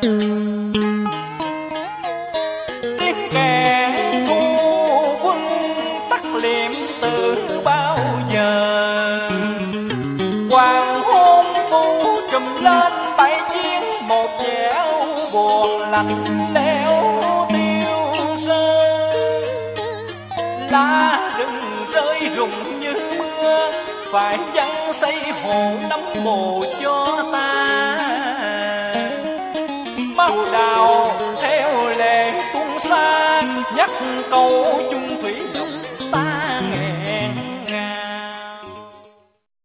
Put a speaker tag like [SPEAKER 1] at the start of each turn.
[SPEAKER 1] Tiếng kèn thu quân tắt liệm từ bao giờ. Hoàng hôn phủ trùm lên bãi chiến, một vẻ buồn lạnh lẽo tiêu sơn. Lá rừng rơi rụng như mưa, phải chăng xây hồ nấm mồ cho ta. Máu đào theo lệ tuôn xa, nhắc câu chung